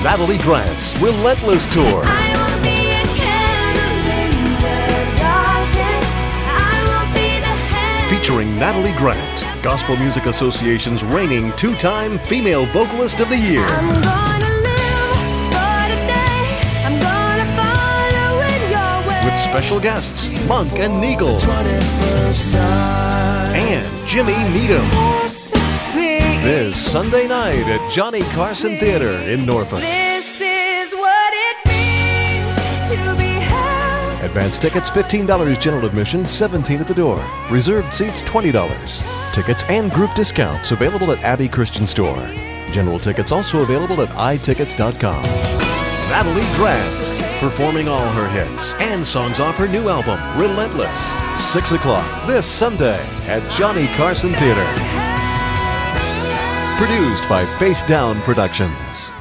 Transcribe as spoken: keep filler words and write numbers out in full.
Natalie Grant's Relentless Tour. I will be a candle in the darkness. I will be the hand. Featuring Natalie Grant, Gospel Music Association's reigning two-time Female Vocalist of the Year. I'm gonna live for today. I'm gonna follow in your way. With special guests Monk and Neagle and Jimmy Needham. This Sunday night at Johnny Carson Theater in Norfolk. This is what it means to be held. Advance tickets fifteen dollars, general admission seventeen dollars at the door. Reserved seats twenty dollars. Tickets and group discounts available at Abbey Christian Store. General tickets also available at i tickets dot com. Natalie Grant, performing all her hits and songs off her new album, Relentless. six o'clock this Sunday at Johnny Carson Theater. Produced by Face Down Productions.